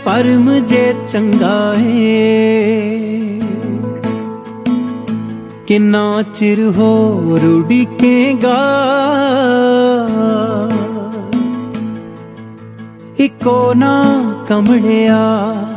पर मुझे चंगा है किन्ना चिर होर उड़ीकेगा इको ना कमलिया